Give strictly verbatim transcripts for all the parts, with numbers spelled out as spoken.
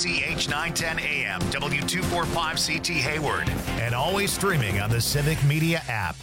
C H nine ten A M, W two forty-five C T Hayward, and always streaming on the Civic Media app.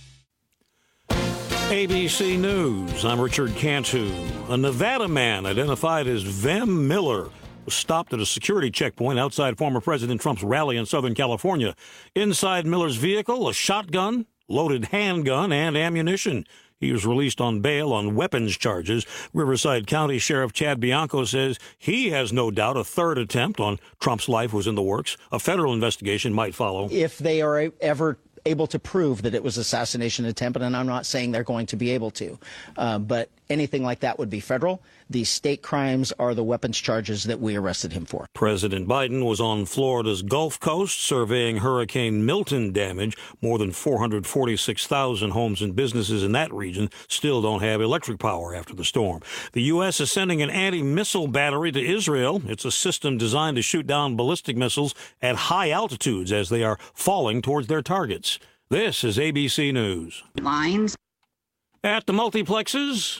A B C News, I'm Richard Cantu. A Nevada man identified as Vem Miller was stopped at a security checkpoint outside former President Trump's rally in Southern California. Inside Miller's vehicle, a shotgun, loaded handgun, and ammunition. He was released on bail on weapons charges. Riverside County Sheriff Chad Bianco says he has no doubt a third attempt on Trump's life was in the works. A federal investigation might follow. If they are ever able to prove that it was assassination attempt, and I'm not saying they're going to be able to, uh, but anything like that would be federal. The state crimes are the weapons charges that we arrested him for. President Biden was on Florida's Gulf Coast surveying Hurricane Milton damage. More than four hundred forty-six thousand homes and businesses in that region still don't have electric power after the storm. The U S is sending an anti-missile battery to Israel. It's a system designed to shoot down ballistic missiles at high altitudes as they are falling towards their targets. This is A B C News. Lines. At the multiplexes,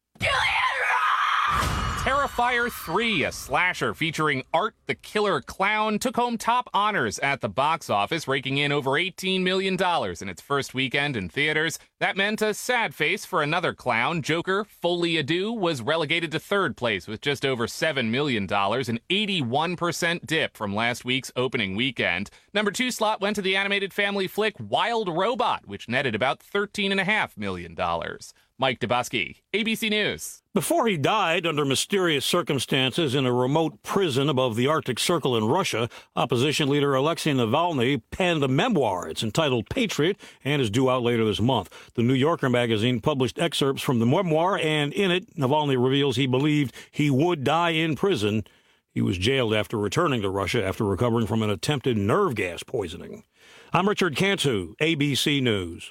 Terrifier three, a slasher featuring Art the Killer Clown, took home top honors at the box office, raking in over eighteen million dollars in its first weekend in theaters. That meant a sad face for another clown. Joker, Folie à Deux, was relegated to third place with just over seven million dollars, an eighty-one percent dip from last week's opening weekend. Number two slot went to the animated family flick Wild Robot, which netted about thirteen point five million dollars. Mike Dubosky, A B C News. Before he died under mysterious circumstances in a remote prison above the Arctic Circle in Russia, opposition leader Alexei Navalny penned a memoir. It's entitled Patriot and is due out later this month. The New Yorker magazine published excerpts from the memoir, and in it, Navalny reveals he believed he would die in prison. He was jailed after returning to Russia after recovering from an attempted nerve gas poisoning. I'm Richard Cantu, A B C News.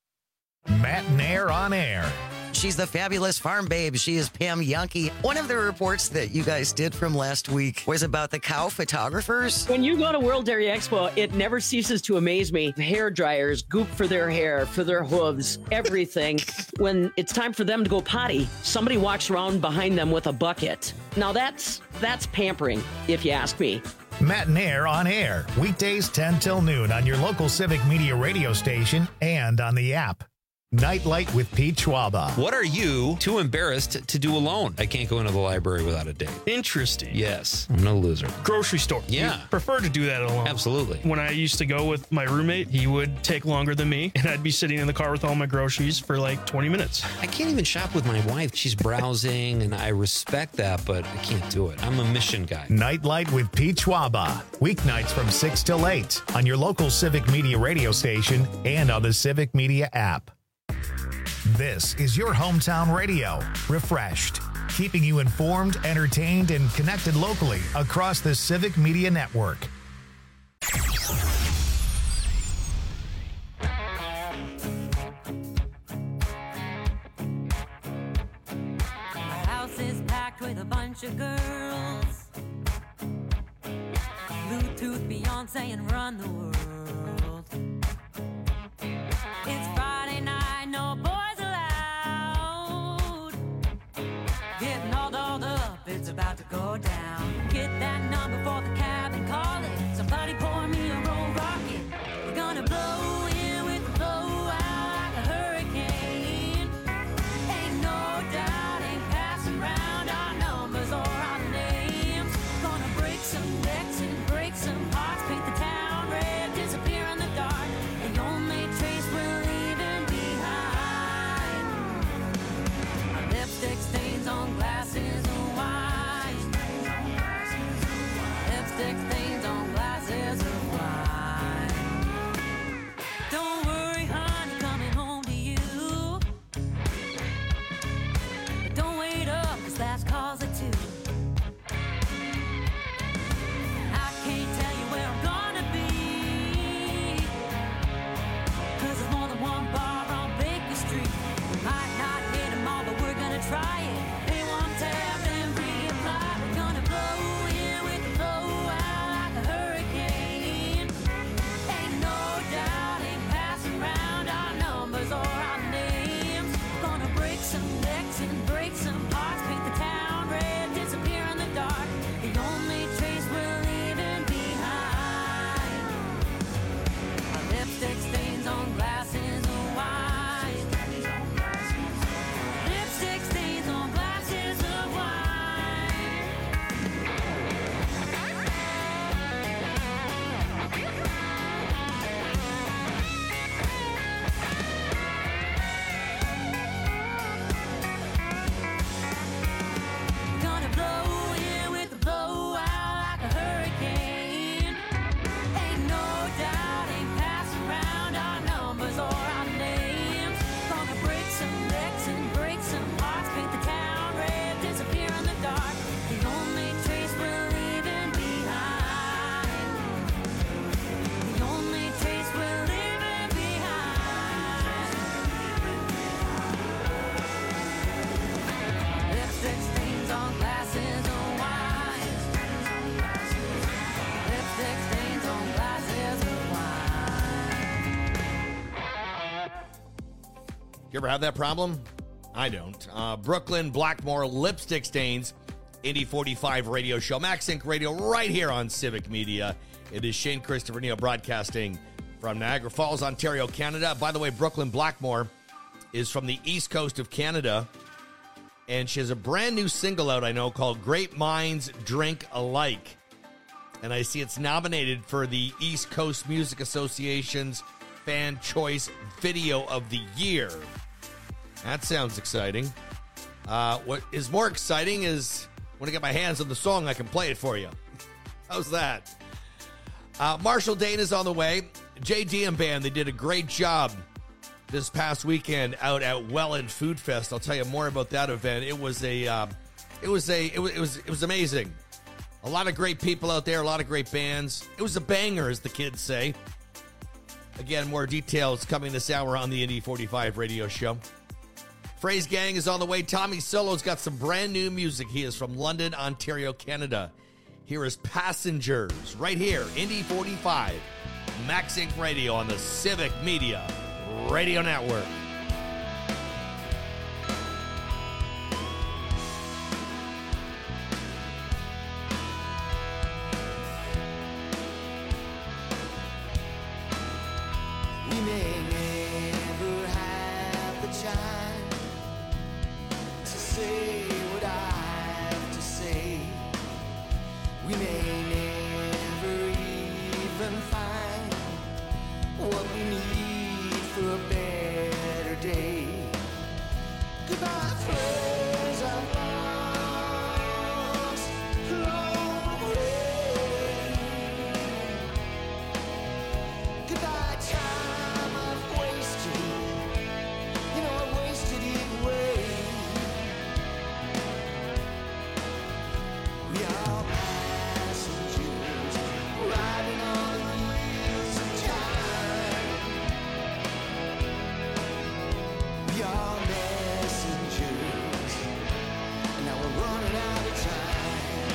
Matt Nair on air. She's the fabulous farm babe. She is Pam Yankee. One of the reports that you guys did from last week was about the cow photographers. When you go to World Dairy Expo, it never ceases to amaze me. Hair dryers, goop for their hair, for their hooves, everything. When it's time for them to go potty, somebody walks around behind them with a bucket. Now that's that's pampering, if you ask me. Matt Nair on air. Weekdays ten till noon on your local Civic Media radio station and on the app. Nightlight with Pete Schwaba. What are you too embarrassed to do alone? I can't go into the library without a date. Interesting. Yes, I'm no loser. Grocery store. Yeah. You prefer to do that alone. Absolutely. When I used to go with my roommate, he would take longer than me, and I'd be sitting in the car with all my groceries for like twenty minutes. I can't even shop with my wife. She's browsing, and I respect that, but I can't do it. I'm a mission guy. Nightlight with Pete Schwaba. Weeknights from six till eight on your local Civic Media radio station and on the Civic Media app. This is your hometown radio, refreshed, keeping you informed, entertained, and connected locally across the Civic Media Network. My house is packed with a bunch of girls. Bluetooth, Beyonce, and Run the World. It's Friday night, no boys. Getting all dolled up, it's about to go down. Get that number for the cab and call it. Somebody pour me a roll rocket. We're gonna blow in with the blow out like a hurricane. Ain't no doubt, ain't passing round our numbers or our names. Gonna break some necks and break some hearts, paint the town red. You ever have that problem? I don't. Uh, Brooklyn Blackmore lipstick stains. Indy forty-five radio show. Max Inc Radio right here on Civic Media. It is Shane Christopher Neal broadcasting from Niagara Falls, Ontario, Canada. By the way, Brooklyn Blackmore is from the east coast of Canada. And she has a brand new single out, I know, called Great Minds Drink Alike. And I see it's nominated for the East Coast Music Association's Fan Choice Video of the Year. That sounds exciting. Uh, what is more exciting is when I get my hands on the song, I can play it for you. How's that? Uh, Marshall Dane is on the way. J D M Band, they did a great job this past weekend out at Welland Food Fest. I'll tell you more about that event. It was a, uh, it was a, it was, it was, it was amazing. A lot of great people out there, a lot of great bands. It was a banger, as the kids say. Again, more details coming this hour on the Indy forty-five radio show. Phrase Gang is on the way. Tommy Solo's got some brand new music. He is from London, Ontario, Canada. Here is Passengers, right here, Indy forty-five, Max Inc Radio on the Civic Media Radio Network. We may never have the time to say what I have to say. We may never even find what we need for a better day. Goodbye, friends I've lost along the way. Goodbye, time I've wasted. You know I wasted it away. We are passengers riding on the wheels of time. We are messengers, and now we're running out of time.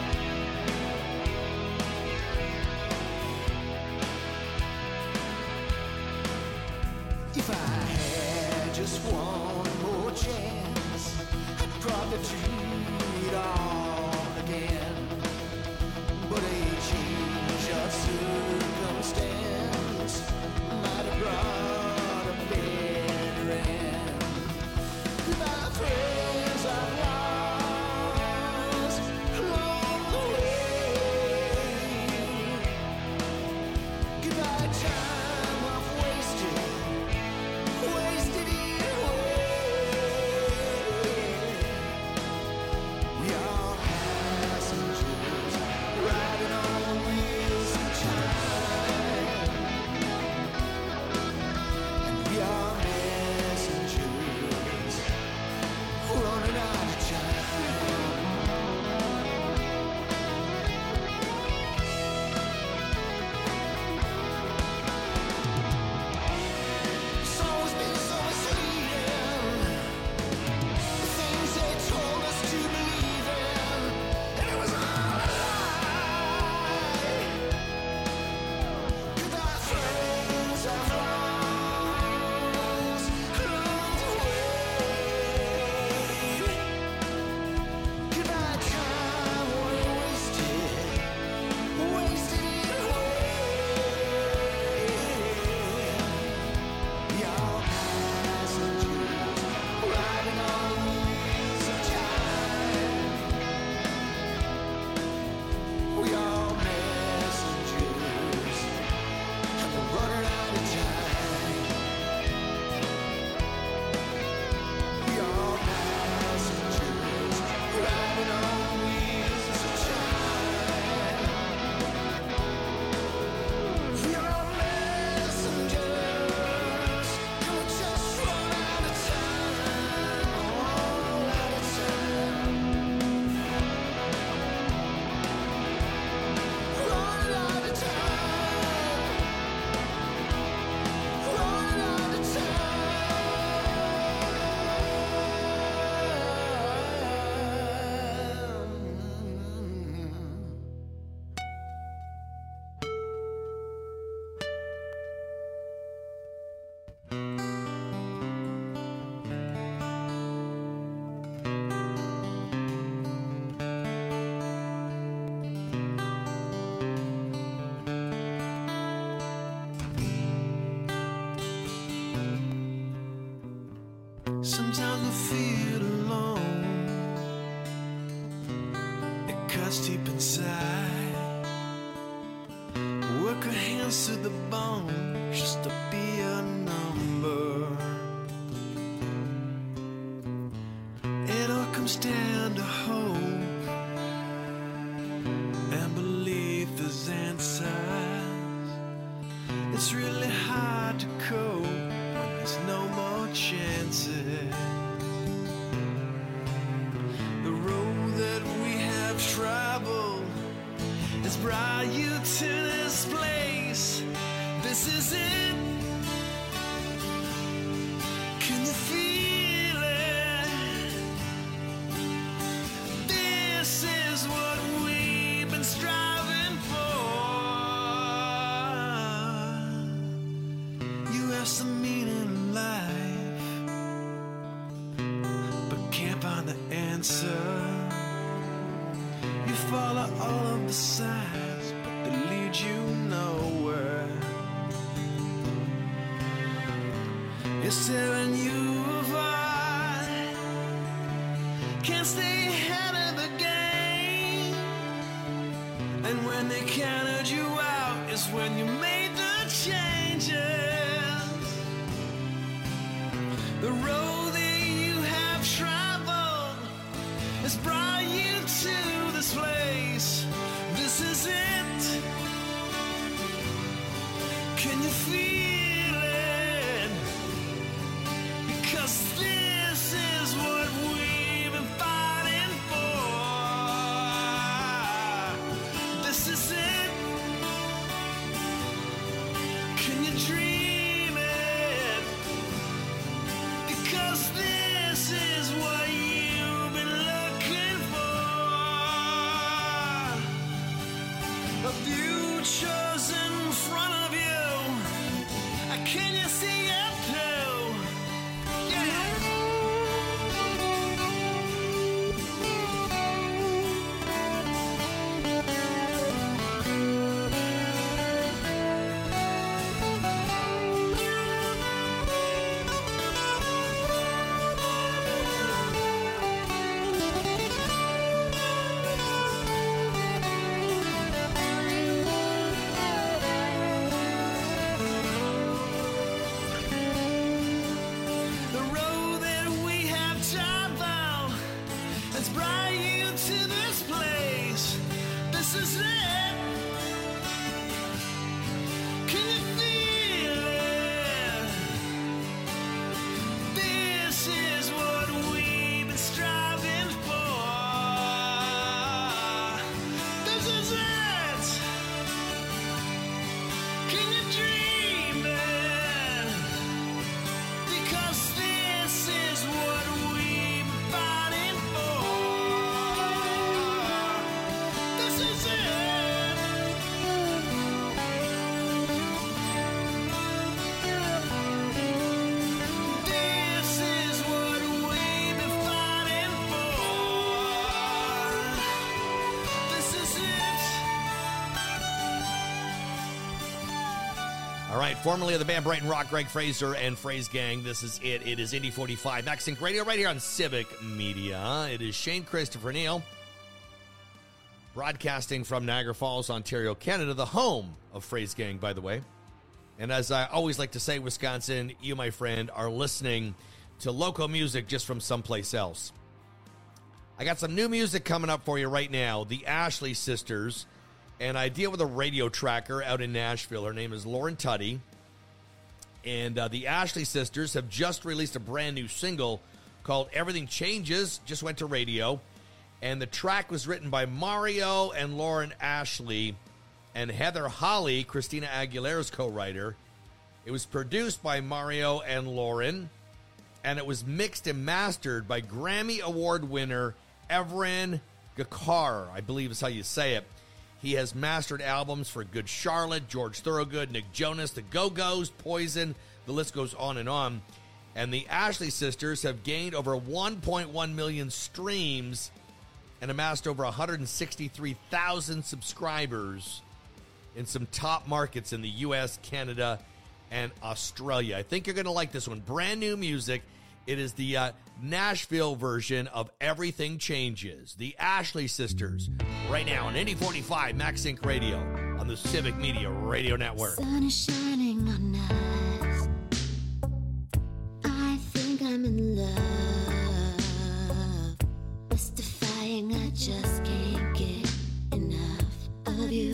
If I had just one more chance, I'd probably do it all again. But a change of circumstance might have brought a better end. Goodbye, friends I've lost along the way. Goodbye, time I've wasted, wasted it away. We are passengers riding on the wheels of time. close to the bone just to be a number. It all comes down to hope and belief there's answers. It's really hard to cope when there's no more chances. The road that we have traveled has brought you to this place. This is it. Can you feel it? This is what we've been striving for. You have some meaning in life, but can't find the answer. You follow all of the signs, but they lead you nowhere. It's tearing you apart. Can't stay ahead of the game. And when they counted you out is when you made the changes. The road that you have traveled has brought you to this place. This is it. Can you feel it? Because this is what we've been fighting for. This is it. Can you dream it? Because this is what you've been looking for. A future's in front of you. Can you see it too? Yeah. Formerly of the band Brighton Rock, Greg Fraser and Phrase Gang. This is it. It is Indy forty-five, MaxSync Radio, right here on Civic Media. It is Shane Christopher Neal, broadcasting from Niagara Falls, Ontario, Canada, the home of Phrase Gang, by the way. And as I always like to say, Wisconsin, you, my friend, are listening to local music just from someplace else. I got some new music coming up for you right now. The Ashley Sisters. And I deal with a radio tracker out in Nashville. Her name is Lauren Tuddy. And uh, the Ashley Sisters have just released a brand new single called Everything Changes. Just went to radio. And the track was written by Mario and Lauren Ashley and Heather Holly, Christina Aguilera's co-writer. It was produced by Mario and Lauren. And it was mixed and mastered by Grammy Award winner Evren Gakar, I believe is how you say it. He has mastered albums for Good Charlotte, George Thorogood, Nick Jonas, The Go-Go's, Poison. The list goes on and on. And the Ashley Sisters have gained over one point one million streams and amassed over one hundred sixty-three thousand subscribers in some top markets in the U S, Canada, and Australia. I think you're going to like this one. Brand new music. It is the uh, Nashville version of Everything Changes. The Ashley Sisters, right now on Indy forty-five, MaxSync Radio, on the Civic Media Radio Network. Sun is shining on us. I think I'm in love. Mystifying, I just can't get enough of you.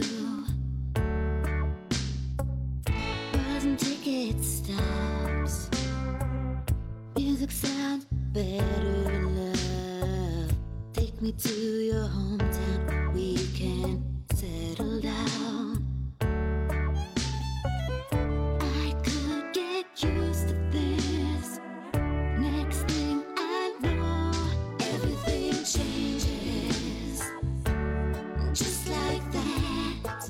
Bars and ticket stops. Music sounds better in love. Take me to your hometown. We can settle down. I could get used to this. Next thing I know, everything changes. Just like that.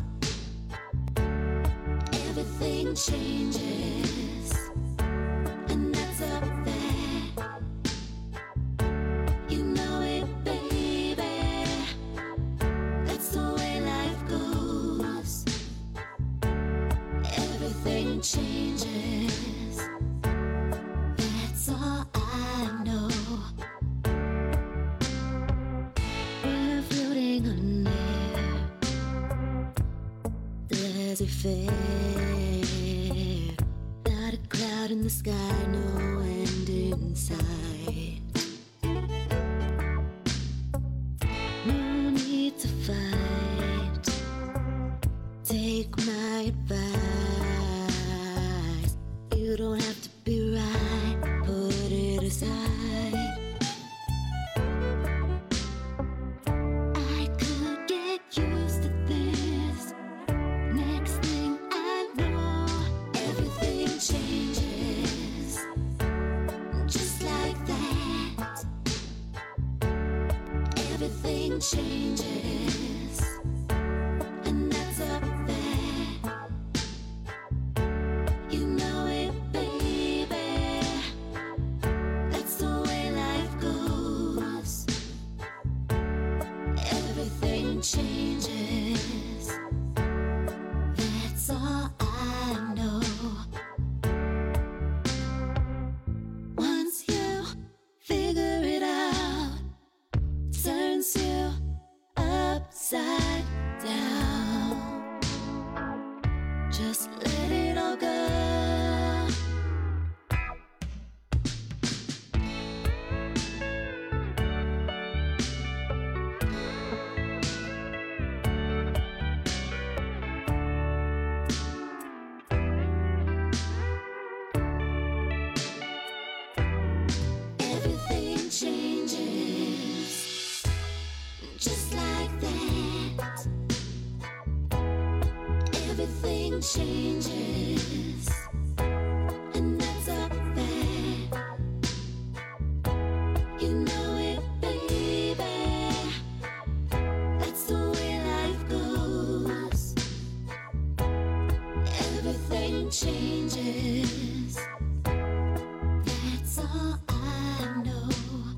Everything changes. And that's a fact. You know it, baby. That's the way life goes. Everything changes. That's all I know. We're floating on air, laissez-faire. Not a cloud in the sky, no end in sight. No need to fight. Take my advice. You don't have to be right. Put it aside. I could get used to this. Next thing I know, everything changes. Just like that. Everything changes. And that's a fact. You know it, baby. That's the way life goes. Everything changes. That's all I know. Once you figure it out, turns you upside down. Just let it all go. Everything changes. Just like that. Everything changes. And that's a fact. You know it, baby. That's the way life goes. Everything changes. That's all I know.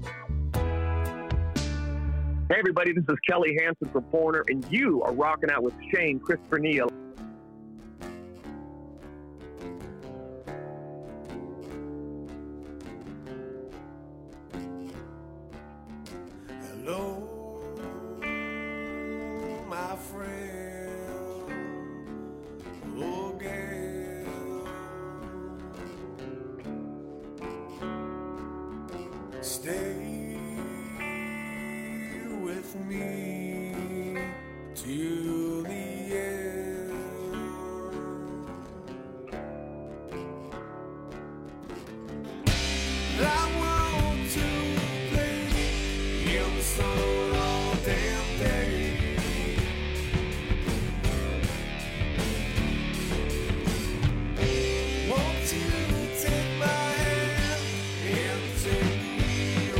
Hey, everybody, this is Kelly Hansen from Porter, and you are rocking out with Shane Christopher Neal. Hello, my friend. Oh, girl. Stay with me till the end. I want to play him song all damn day. Won't you take my hand and take me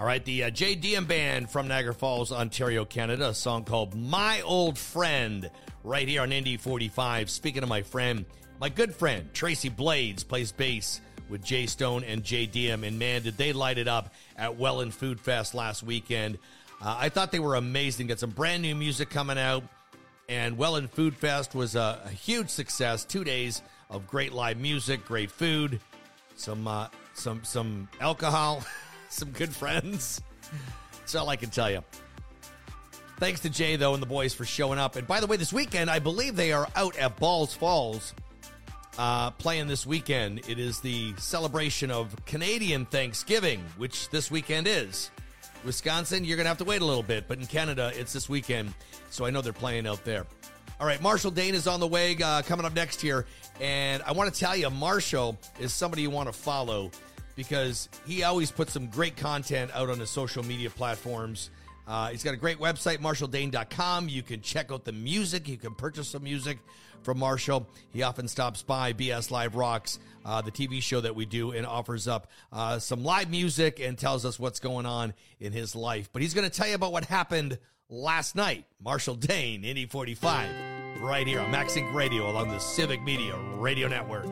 All right, the uh, J D M Band from Niagara Falls, Ontario, Canada, a song called My Old Friend, right here on Indy forty-five. Speaking of my friend, my good friend, Tracy Blades, plays bass with Jay Stone and J D M, and man, did they light it up at Welland Food Fest last weekend. Uh, I thought they were amazing. Got some brand new music coming out, and Welland Food Fest was a, a huge success. Two days of great live music, great food, some uh, some some alcohol, some good friends. That's all I can tell you. Thanks to Jay, though, and the boys for showing up. And by the way, this weekend, I believe they are out at Balls Falls uh, playing this weekend. It is the celebration of Canadian Thanksgiving, which this weekend is. Wisconsin, you're going to have to wait a little bit, but in Canada, it's this weekend, so I know they're playing out there. All right, Marshall Dane is on the way, uh, coming up next here, and I want to tell you, Marshall is somebody you want to follow because he always puts some great content out on his social media platforms. Uh, he's got a great website, marshall dane dot com. You can check out the music. You can purchase some music from Marshall. He often stops by B S Live Rocks, uh, the T V show that we do, and offers up uh, some live music and tells us what's going on in his life. But he's going to tell you about what happened last night. Marshall Dane, Indy forty-five, right here on MaxSync Radio along the Civic Media Radio Network.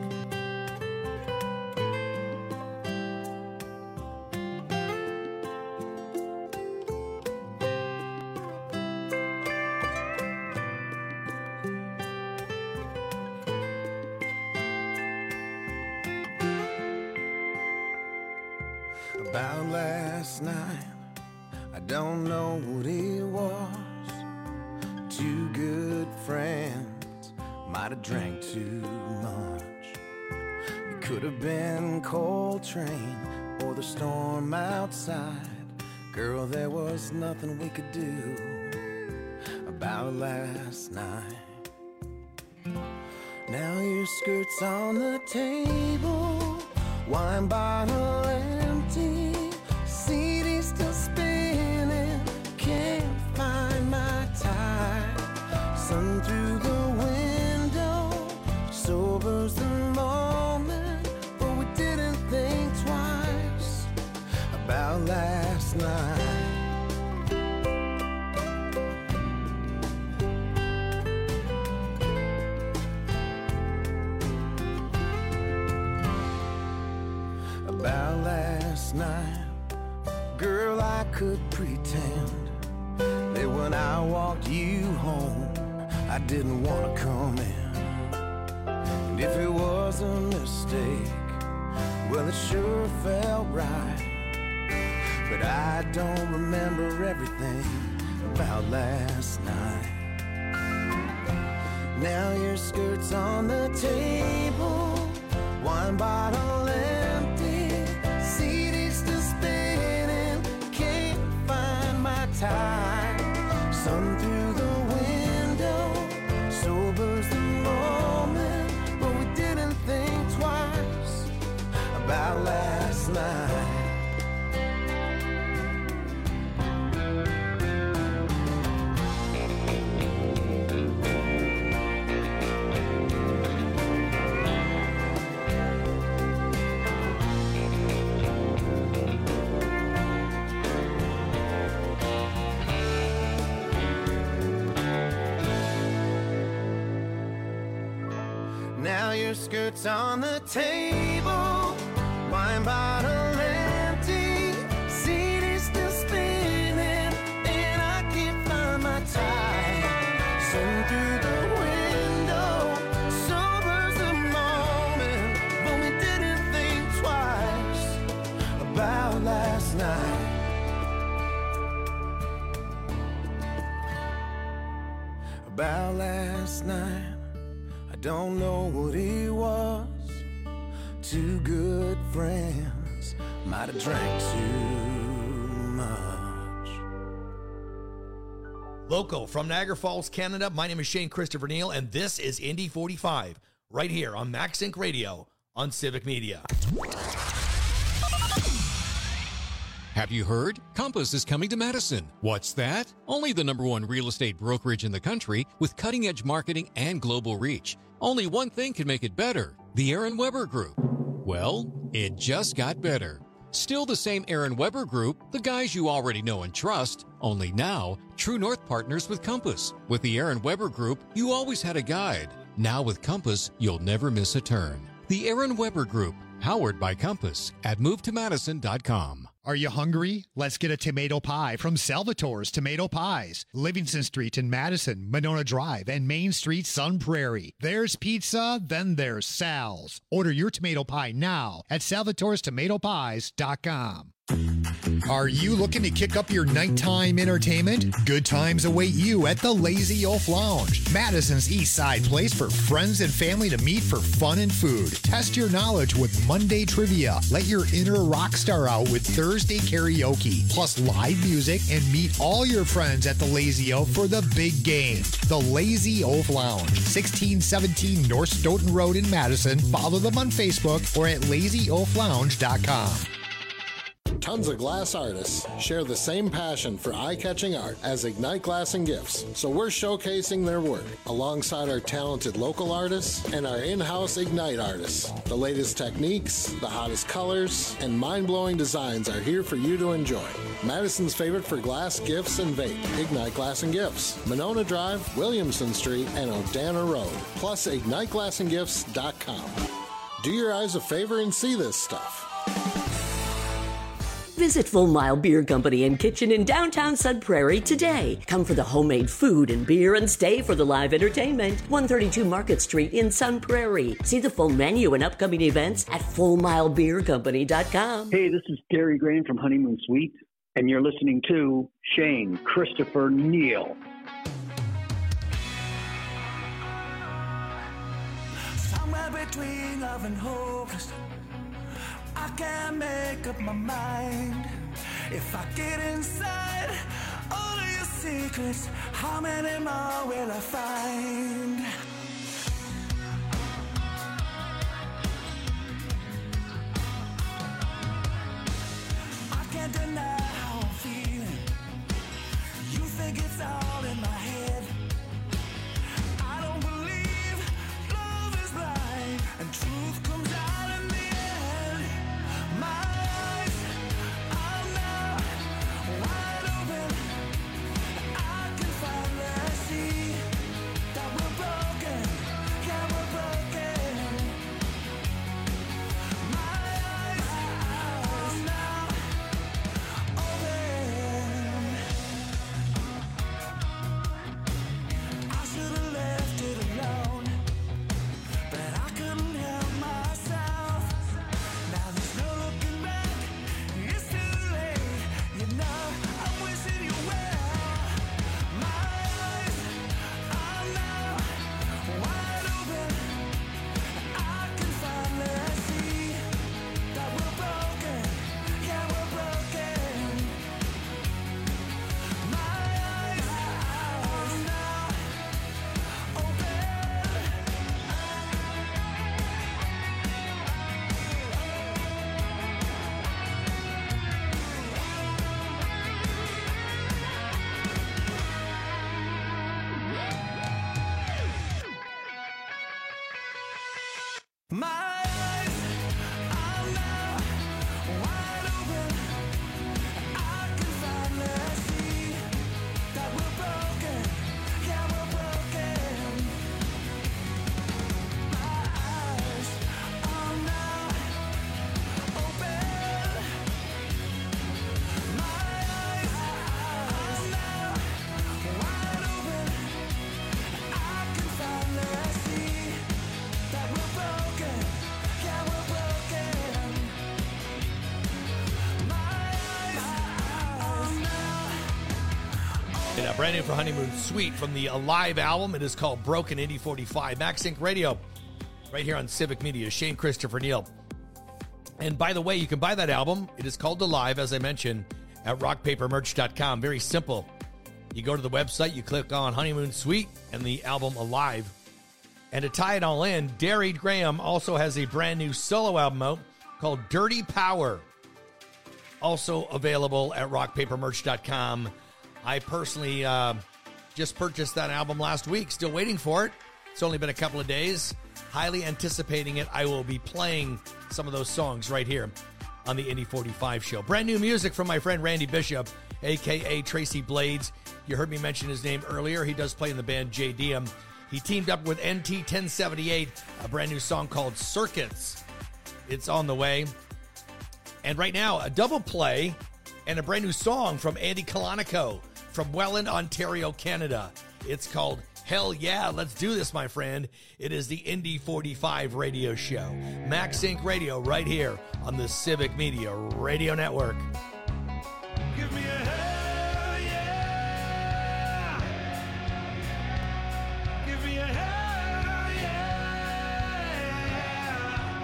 About last night, I don't know what it was. Two good friends might have drank too much. It could have been Coltrane or the storm outside. Girl, there was nothing we could do about last night. Now your skirt's on the table, wine bottle empty, C D still spinning, can't find my tie. Sun through the window, sobers the moment, but we didn't think twice about last night. About last night, girl, I could pretend that when I walked you home, I didn't want to come in. And if it was a mistake, well, it sure felt right. But I don't remember everything about last night. Now your skirt's on the table, wine bottle empty, C D still spinning, can't find my tie. Sun through the window, sobers the moment, but we didn't think twice about last night. Now your skirt's on the table, wine bottle empty, C D still spinning, and I can't find my tie. Sun through the window, sobers the moment, but we didn't think twice about last night. About last night. Don't know what it was. Two good friends might have drank too much. Local from Niagara Falls, Canada. My name is Shane Christopher Neal, and this is Indy forty-five, right here on MaxSync Radio on Civic Media. Have you heard? Compass is coming to Madison. What's that? Only the number one real estate brokerage in the country with cutting-edge marketing and global reach. Only one thing can make it better. The Aaron Weber Group. Well, it just got better. Still the same Aaron Weber Group, the guys you already know and trust, only now, True North partners with Compass. With the Aaron Weber Group, you always had a guide. Now with Compass, you'll never miss a turn. The Aaron Weber Group, powered by Compass at move to madison dot com. Are you hungry? Let's get a tomato pie from Salvatore's Tomato Pies. Livingston Street in Madison, Monona Drive, and Main Street, Sun Prairie. There's pizza, then there's Sal's. Order your tomato pie now at salvatores tomato pies dot com. Are you looking to kick up your nighttime entertainment? Good times await you at the Lazy Oaf Lounge, Madison's East Side place for friends and family to meet for fun and food. Test your knowledge with Monday trivia. Let your inner rock star out with Thursday karaoke, plus live music, and meet all your friends at the Lazy Oaf for the big game. The Lazy Oaf Lounge, sixteen seventeen North Stoughton Road in Madison. Follow them on Facebook or at lazy oaf lounge dot com. Tons of glass artists share the same passion for eye-catching art as Ignite Glass and Gifts, so we're showcasing their work alongside our talented local artists and our in-house Ignite artists. The latest techniques, the hottest colors, and mind-blowing designs are here for you to enjoy. Madison's favorite for glass, gifts, and vape, Ignite Glass and Gifts, Monona Drive, Williamson Street, and Odana Road, plus ignite glass and gifts dot com. Do your eyes a favor and see this stuff. Visit Full Mile Beer Company and Kitchen in downtown Sun Prairie today. Come for the homemade food and beer and stay for the live entertainment. one thirty-two Market Street in Sun Prairie. See the full menu and upcoming events at full mile beer company dot com. Hey, this is Gary Grain from Honeymoon Suite, and you're listening to Shane Christopher Neal. Somewhere between love and hopeless, I can't make up my mind. If I get inside all of your secrets, how many more will I find? I can't deny how I'm feeling. You think it's all in my head. I don't believe love is blind and truth comes out in the end. My eyes are now wide open. I can finally see that we're broken. Yeah, we're broken. My eyes are now open. I should have left it alone, but I couldn't help myself. Now there's no looking back, it's too late. You know, I'm wishing you well. My eyes are now wide open. I can finally see that we're broken. Yeah, we're broken. My eyes are now My eyes are now wide open. I can finally see that we're broken. Yeah, we're broken. My eyes are now open. My eyes are now wide open. I can finally see that we're broken. Yeah, we're broken. My eyes are now. And a brand new for Honeymoon Suite from the Alive album. It is called Broken Indy forty-five. MaxSync Radio, right here on Civic Media. Shane Christopher Neal. And by the way, you can buy that album. It is called Alive, as I mentioned, at rock paper merch dot com. Very simple. You go to the website, you click on Honeymoon Suite and the album Alive. And to tie it all in, Derry Graham also has a brand new solo album out called Dirty Power. Also available at rock paper merch dot com. I personally uh, just purchased that album last week. Still waiting for it. It's only been a couple of days. Highly anticipating it. I will be playing some of those songs right here on the Indy forty-five show. Brand new music from my friend Randy Bishop, a k a. Tracy Blades. You heard me mention his name earlier. He does play in the band J D M. He teamed up with N T ten seventy-eight, a brand new song called Circuits. It's on the way. And right now, a double play and a brand new song from Andy Colonico from Welland, Ontario, Canada. It's called Hell Yeah, Let's Do This, my friend. It is the Indy forty-five radio show. Max Inc Radio right here on the Civic Media Radio Network. Give me a hell yeah. Give me a hell yeah.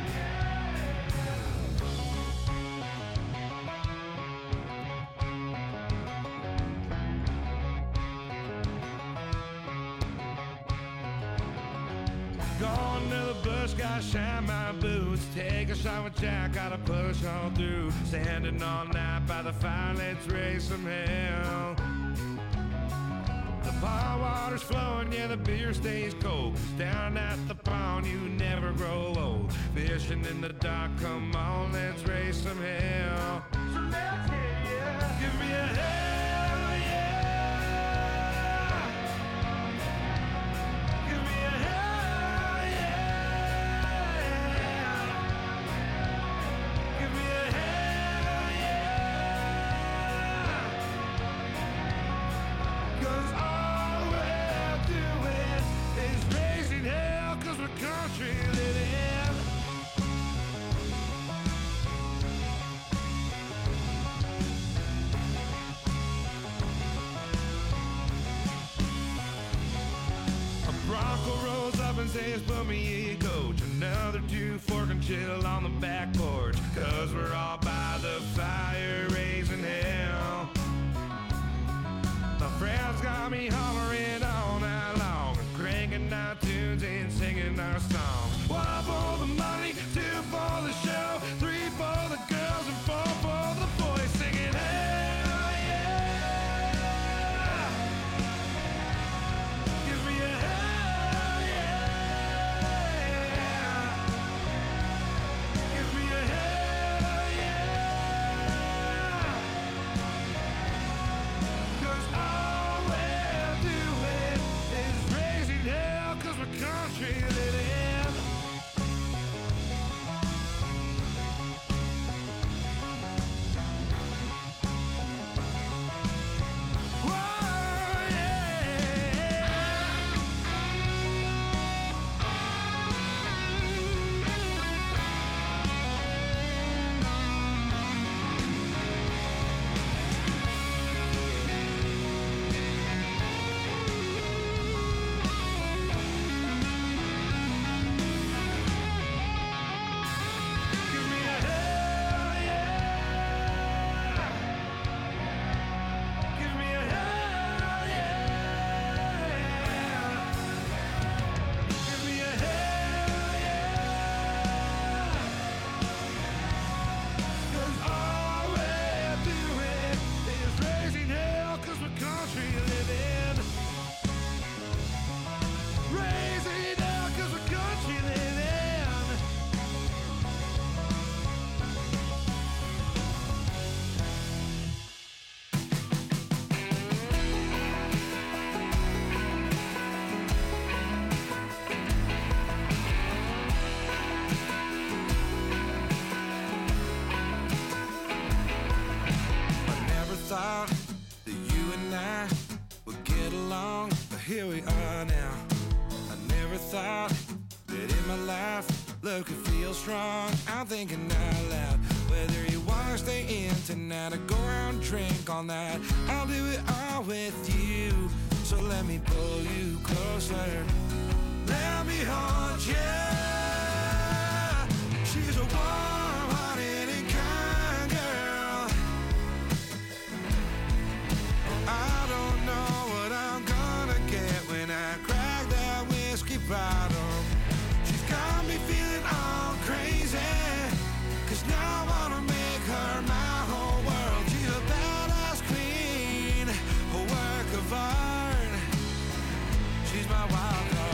Going to the bush, gotta shine my boots. Take a shot with Jack, gotta push on through. Standing all night by the fire, let's raise some hell. The bar water's flowing, yeah, the beer stays cold. 'Cause down at the pond, you never grow old. Fishing in the dark, come on, let's raise some hell. So let's hit, yeah. Give me a hell yeah. Give me a hell yeah. Give me a hell yeah. 'Cause all we're doing is raising hell, 'cause we're country living. A Bronco rolls up and says, put me in, coach. Another two fork and chill on the back porch. 'Cause we're all by the fire raising hell. My friends got me hollering all night long, cranking our tunes and singing our songs. One for the money, two for the show, three for the girls and four for the boys singing hell yeah. Give me a hell yeah. Give me a hell yeah. 'Cause all we're doing is raising hell, 'cause we're country living. Thought that you and I would get along, but here we are now. I never thought that in my life love could feel strong. I'm thinking out loud, whether you wanna stay in tonight or go out and drink all night, I'll do it all with you. So let me pull you closer, let me hold you. She's a warm-hearted and kind girl. I don't know what I'm gonna get when I crack that whiskey bottle. She's got me feeling all crazy, 'cause now I wanna make her my whole world. She's a badass queen, a work of art. She's my wild card.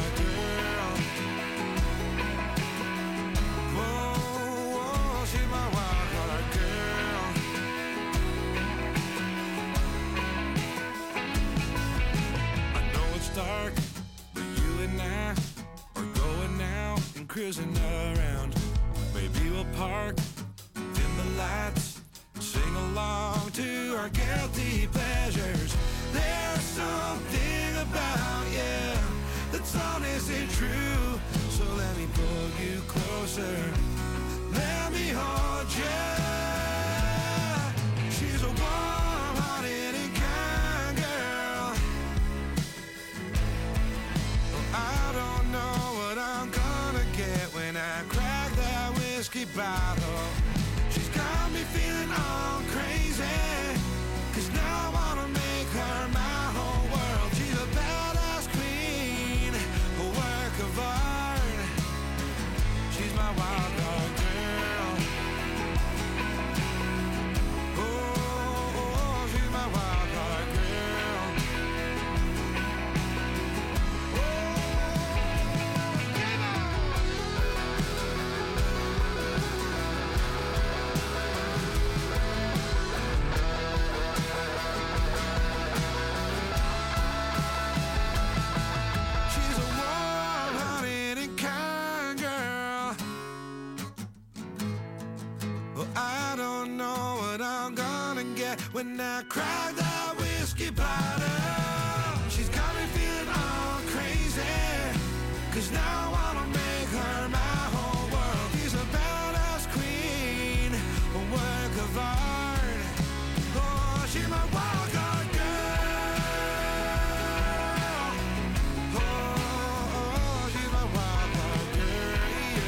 cruising around. Maybe we'll park, dim the lights, sing along to our guilty pleasures. There's something about you that's honestly true. So let me pull you closer, let me hold you. She's a warm-hearted and kind girl. I don't know what I'm gonna get when I crack that whiskey bottle. She's got me feeling all crazy, 'cause now I wanna make her my whole world. She's a badass queen, a work of art. She's my wild card girl. Oh, oh, she's my wild card girl. She's a warm-hearted and kind girl. Well, I don't know what I'm gonna get when I crack that whiskey bottle. She's got me feeling all crazy, 'cause now I wanna make her my whole world. She's a badass queen, a work of art. Oh, she's my wild card girl. Oh, oh, she's my wild card girl.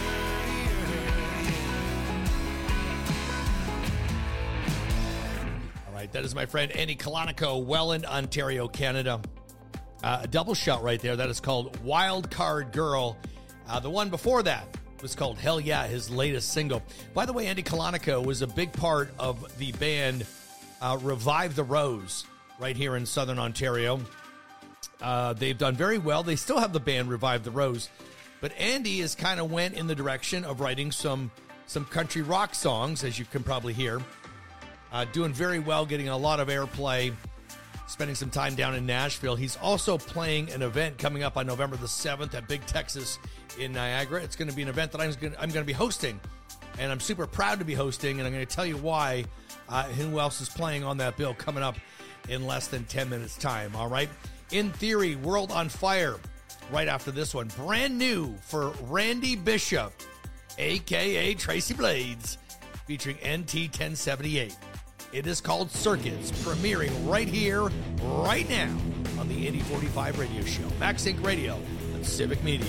All right, that is my friend Andy Colonico, Welland, Ontario, Canada. Uh, a double shot right there. That is called Wild Card Girl. Uh, the one before that was called Hell Yeah, his latest single. By the way, Andy Colonico was a big part of the band uh, Revive the Rose right here in Southern Ontario. Uh, they've done very well. They still have the band Revive the Rose. But Andy has kind of went in the direction of writing some, some country rock songs, as you can probably hear. Uh, doing very well, getting a lot of airplay, spending some time down in Nashville. He's also playing an event coming up on November the seventh at Big Texas in Niagara. It's going to be an event that I'm going to, I'm going to be hosting, and I'm super proud to be hosting, and I'm going to tell you why, uh, who else is playing on that bill coming up in less than ten minutes' time, all right? In Theory, World on Fire, right after this one. Brand new for Randy Bishop, a k a. Tracy Blades, featuring N T ten seventy-eight. It is called Circuits, premiering right here, right now, on the Indy forty-five radio show. Max Inc Radio and Civic Media.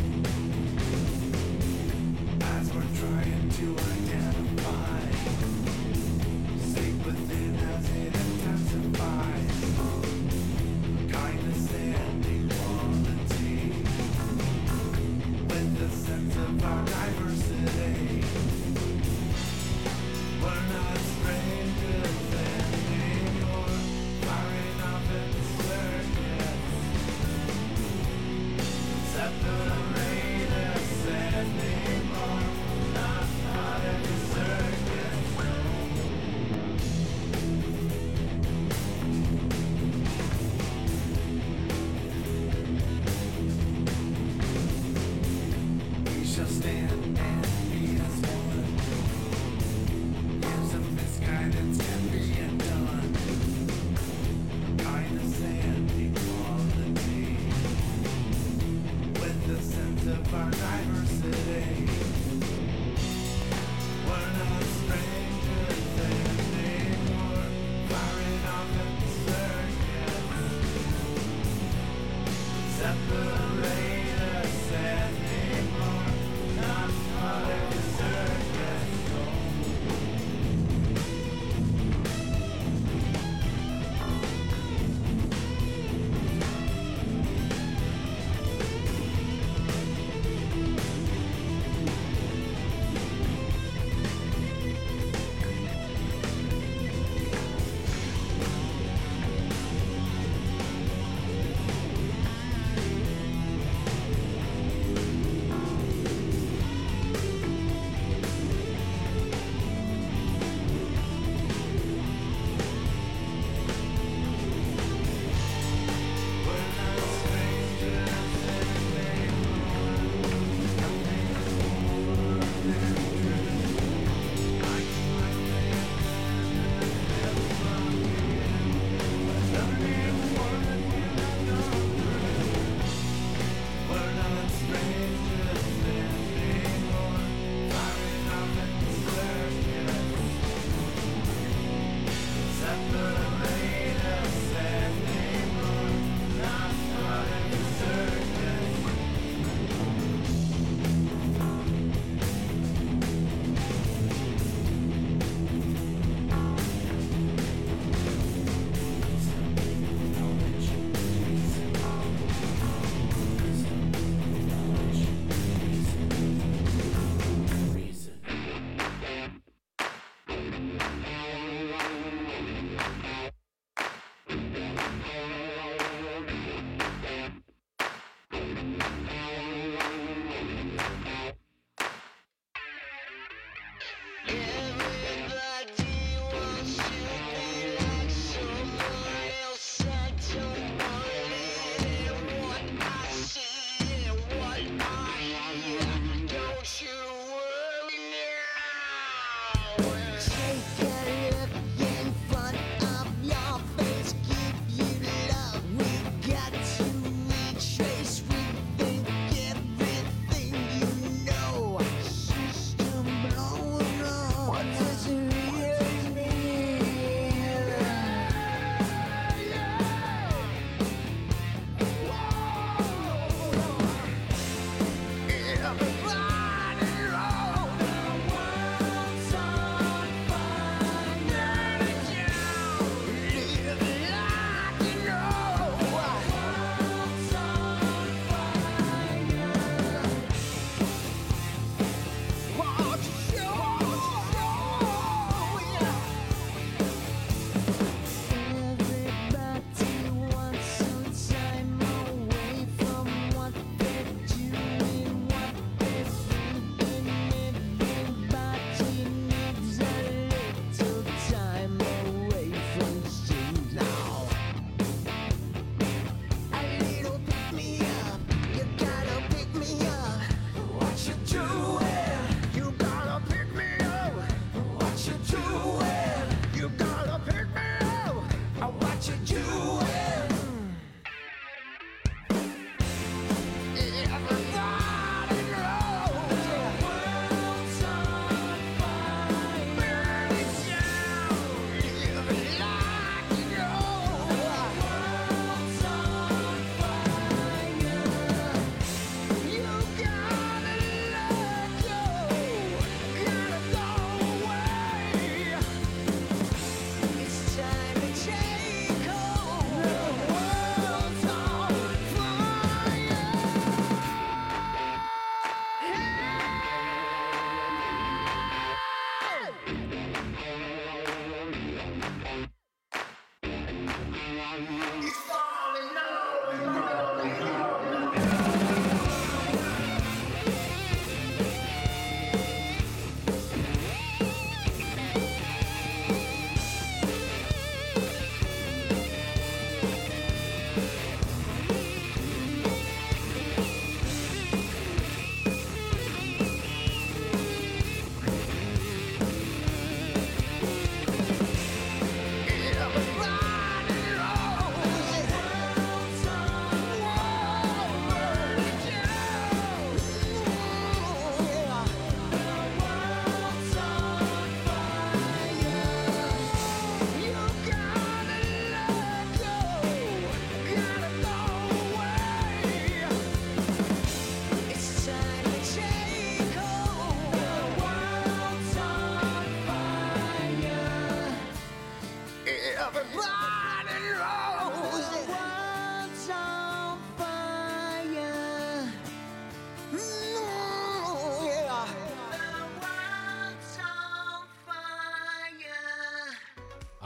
As we're trying to identify, seek within as it intensifies. Kindness and equality, with the sense of our diversity. We're not strangers anymore, firing off in circuits. Separate us anymore, not part of the circuit. We shall stand and be as one. Years of misguidance can be undone. Kindness and equality, with the sense of our diversity. We're not strangers anymore, firing off in circuits. Separate us anymore, not part of the circus.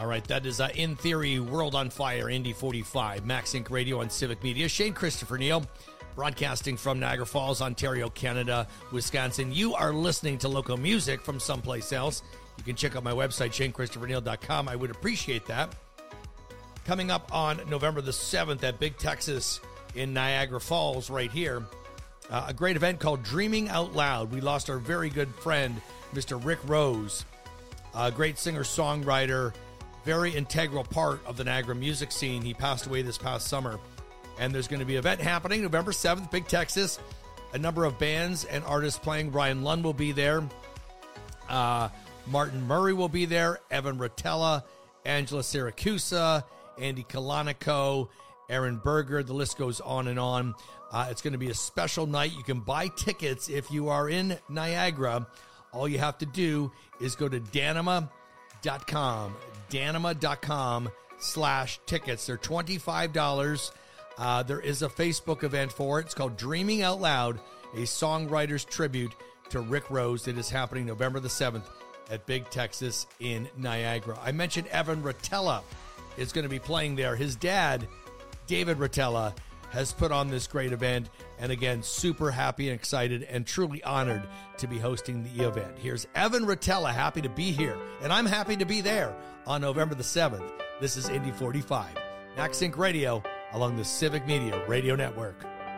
All right, that is uh, In Theory, World on Fire, Indy forty-five, Max Inc Radio on Civic Media. Shane Christopher Neal, broadcasting from Niagara Falls, Ontario, Canada, Wisconsin. You are listening to local music from someplace else. You can check out my website, shane christopher neal dot com. I would appreciate that. Coming up on November the seventh at Big Texas in Niagara Falls right here, uh, a great event called Dreaming Out Loud. We lost our very good friend, Mister Rick Rose, a great singer-songwriter, very integral part of the Niagara music scene. He passed away this past summer. And there's going to be an event happening November seventh, Big Texas. A number of bands and artists playing. Brian Lund will be there. Uh, Martin Murray will be there. Evan Rotella, Angela Siracusa, Andy Kalanico, Aaron Berger. The list goes on and on. Uh, it's going to be a special night. You can buy tickets if you are in Niagara. All you have to do is go to danima dot com. danima dot com slash tickets. They're twenty-five dollars. Uh, there is a Facebook event for it. It's called Dreaming Out Loud, a songwriter's tribute to Rick Rose. It is happening November the seventh at Big Texas in Niagara. I mentioned Evan Rotella is going to be playing there. His dad, David Rotella, has put on this great event. And again, super happy and excited and truly honored to be hosting the event. Here's Evan Rotella, happy to be here. And I'm happy to be there on November the seventh. This is Indy forty-five. Max Inc Radio along the Civic Media Radio Network.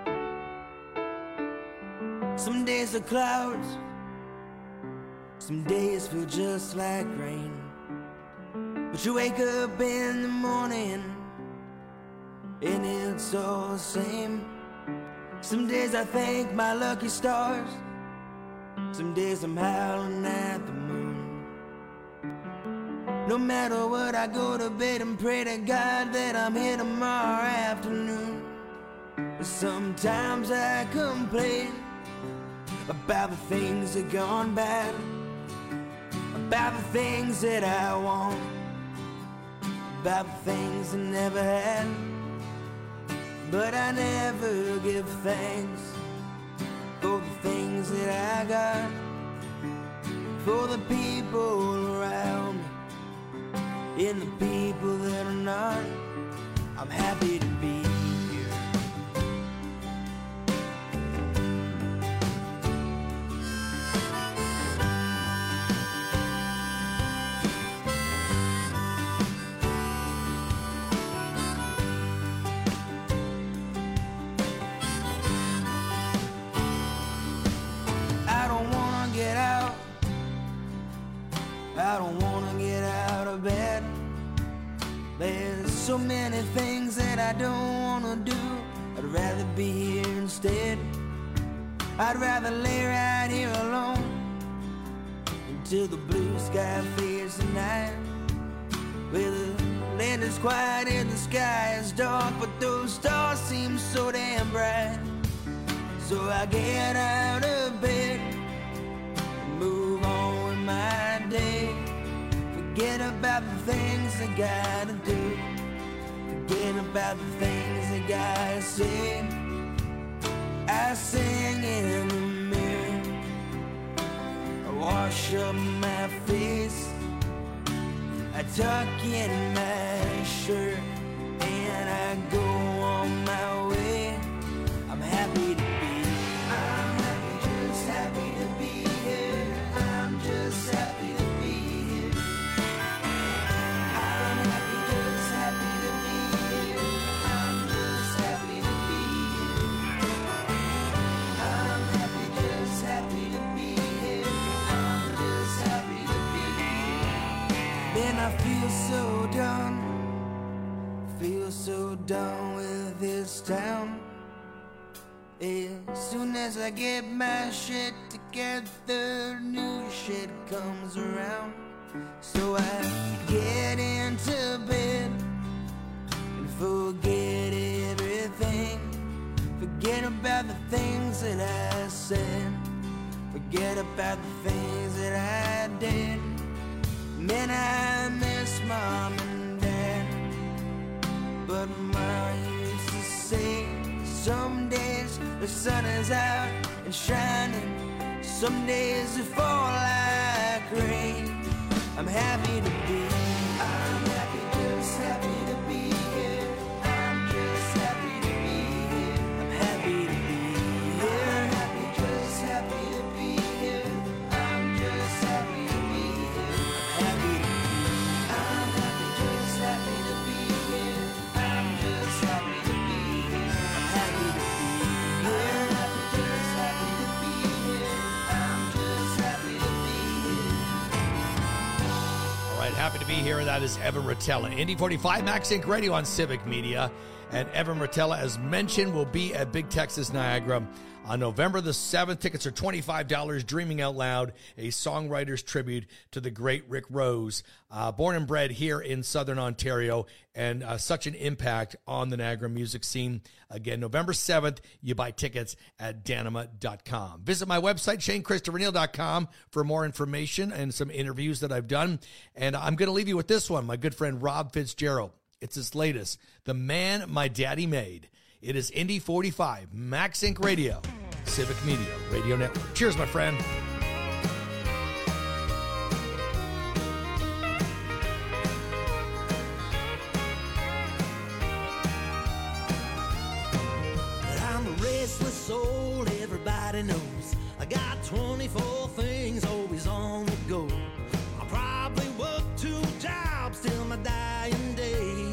Some days are clouds, some days feel just like rain. But you wake up in the morning and it's all the same. Some days I thank my lucky stars, some days I'm howling at the moon. No matter what, I go to bed and pray to God that I'm here tomorrow afternoon. Sometimes I complain about the things that gone bad, about the things that I want, about the things I never had. But I never give thanks for the things that I got, for the people around me, and the people that are not. I'm happy to be here. I don't wanna get out of bed. There's so many things that I don't wanna do. I'd rather be here instead. I'd rather lay right here alone until the blue sky fades to night, where the land is quiet and the sky is dark, but those stars seem so damn bright. So I get out of bed and move on with my day. Forget about the things I gotta do, forget about the things I gotta say. I sing in the mirror, I wash up my face, I tuck in my shirt, and I go on my way. I'm happy to be here. I'm happy, just happy to be here. I'm just happy to be here. I'm happy, just happy to be here. I'm just happy to be here. I'm happy, just happy to be here. I'm just happy to be here. Then I feel so done, feel so done with this town. As soon as I get my shit together, new shit comes around. So I get into bed and forget everything. Forget about the things that I said, forget about the things that I did. Man, I miss mom and dad, but mom used to say, some days the sun is out and shining, some days it fall like rain. I'm happy to be, I'm happy. Happy to be here. That is Evan Rotella. Indy forty-five, Max Inc Radio on Civic Media. And Evan Rotella, as mentioned, will be at Big Texas Niagara on November the seventh. Tickets are twenty-five dollars. Dreaming Out Loud, a songwriter's tribute to the great Rick Rose. Uh, born and bred here in Southern Ontario, and uh, such an impact on the Niagara music scene. Again, November seventh, you buy tickets at danima dot com. Visit my website, shane christopher neal dot com, for more information and some interviews that I've done. And I'm going to leave you with this one, my good friend Rob Fitzgerald. It's his latest, The Man My Daddy Made. It is Indy forty-five, Max Inc Radio, Civic Media Radio Network. Cheers, my friend. I'm a restless soul, everybody knows. I got twenty-four things always on the go. I'll probably work two jobs till my dying days.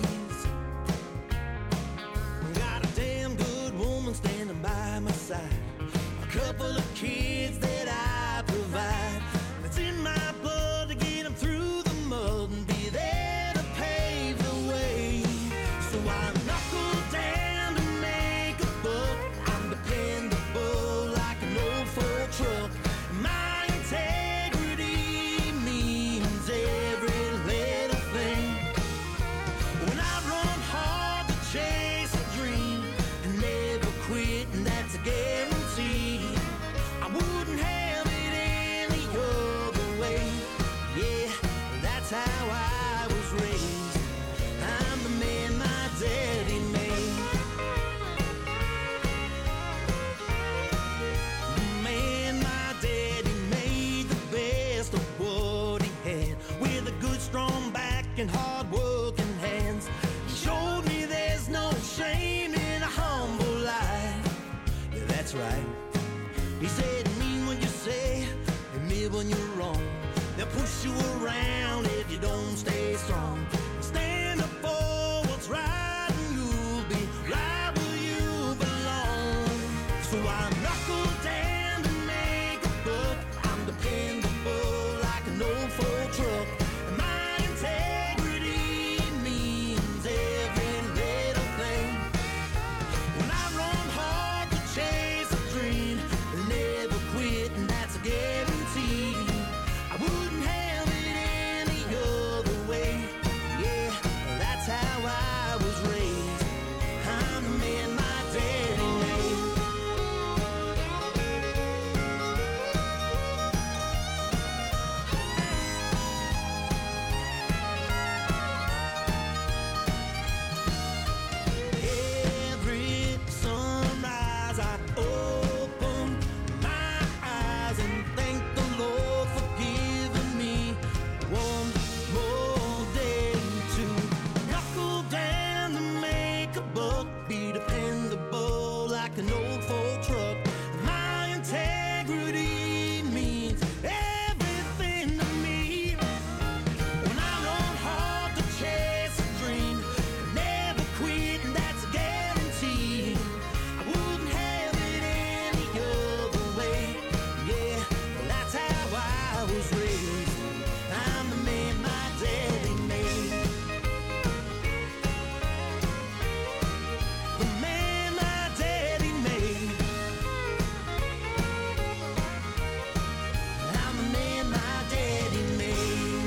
Got a damn good woman standing by my side. A couple of kids that I provide. It's in my blood to get them through the mud and be there to pave the way. So I knuckle down to make a buck. I'm dependable like an old Ford truck. My integrity means every little thing. When I run hard to chase a dream and never quit, and that's a guarantee. I wouldn't have it any other way. Yeah, that's how I was raised. I'm the man my daddy made. The man my daddy made, the best of what he had, with a good strong back and hard working hands. He showed me there's no shame in a humble life. Yeah, that's right. He said, mean what you say, admit when you're wrong. They'll push you around if you don't stay strong. Stand up for what's right and you'll be right where you belong. So I knuckle down to make a buck. I'm dependable like an old Ford truck. And my integrity means every little thing. When I run hard to chase a dream and never quit, and that's a guarantee. I wouldn't have it any other way. Yeah, that's how I was raised. I'm the man my daddy made. Every sunrise I open my eyes and thank the Lord for giving me one more day to knuckle down to make a buck, be dependable like an old Ford truck. My integrity means everything to me. When I run hard to chase a dream, never quit, and that's a guarantee. I wouldn't have it any other way. Yeah, that's how I was raised. I'm the man my daddy made. The man my daddy made. I'm the man my daddy made.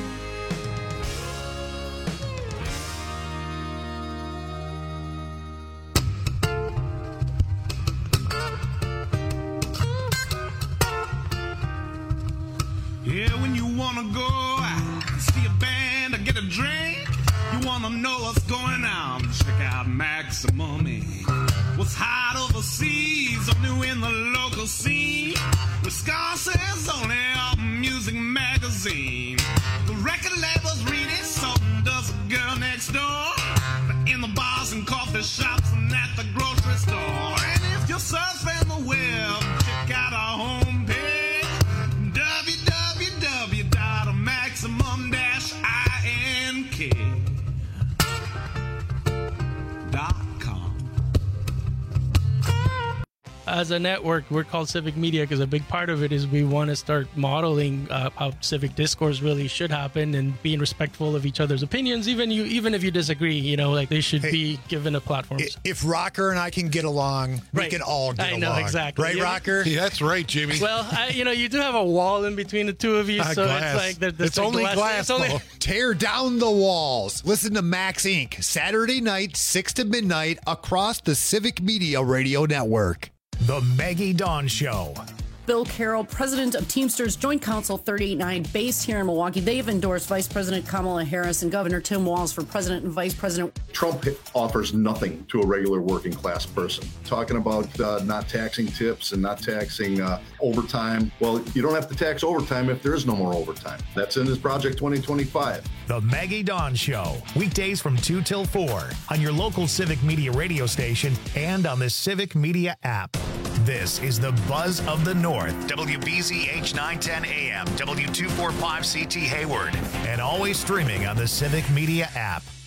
Yeah, when you wanna go out, see a band or get a drink, you wanna know what's going on, check out Maximum Incorporated. What's hot overseas or new in the local scene, Wisconsin's only album music magazine. The record labels read it, so does a girl next door. In the bars and coffee shops and at the grocery store. And if you're surfing the web, check out our homepage, w w w dot maximum dash ink dot com. as a network, we're called Civic Media because a big part of it is we want to start modeling uh, how civic discourse really should happen and being respectful of each other's opinions, even you, even if you disagree. You know, like they should Hey, be given a platform. If Rocker and I can get along, Right. we can all get I along. know, exactly. Right, Yeah. Rocker? Yeah, that's right, Jimmy. Well, I, you know, you do have a wall in between the two of you, Ah, so glass. it's like there- there's it's a only glass- glass. it's only- though. Tear down the walls. Listen to Max Incorporated. Saturday night, six to midnight, across the Civic Media Radio Network. The Maggie Dawn Show. Bill Carroll, president of Teamsters Joint Council thirty-eight nine, based here in Milwaukee. They've endorsed Vice President Kamala Harris and Governor Tim Walz for president and vice president. Trump offers nothing to a regular working class person. Talking about uh, not taxing tips and not taxing uh, overtime. Well, you don't have to tax overtime if there is no more overtime. That's in his Project twenty twenty-five. The Maggie Dawn Show. Weekdays from two till four on your local Civic Media radio station and on the Civic Media app. This is the Buzz of the North. W B Z H nine ten A M, W two forty-five C T Hayward, and always streaming on the Civic Media app.